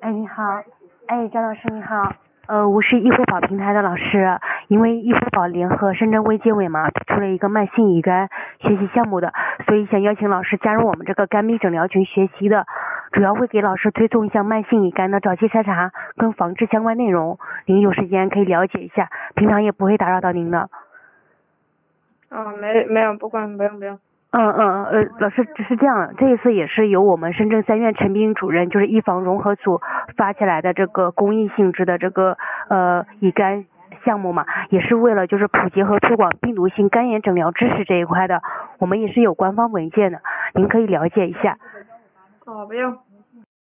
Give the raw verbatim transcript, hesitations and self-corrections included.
哎，你好，哎，张老师你好，呃，我是易惠宝平台的老师，因为易惠宝联合深圳卫健委嘛，推出了一个慢性乙肝学习项目的，所以想邀请老师加入我们这个肝病诊疗群学习的，主要会给老师推送一项慢性乙肝的早期筛查跟防治相关内容，您有时间可以了解一下，平常也不会打扰到您的。 哦，没没有，不管不用不用。 嗯嗯呃，老师是这样，这一次也是由我们深圳三院陈斌主任，就是预防融合组发起来的这个公益性质的这个呃乙肝项目嘛，也是为了就是普及和推广病毒性肝炎诊疗知识这一块的，我们也是有官方文件的，您可以了解一下。 哦，不用。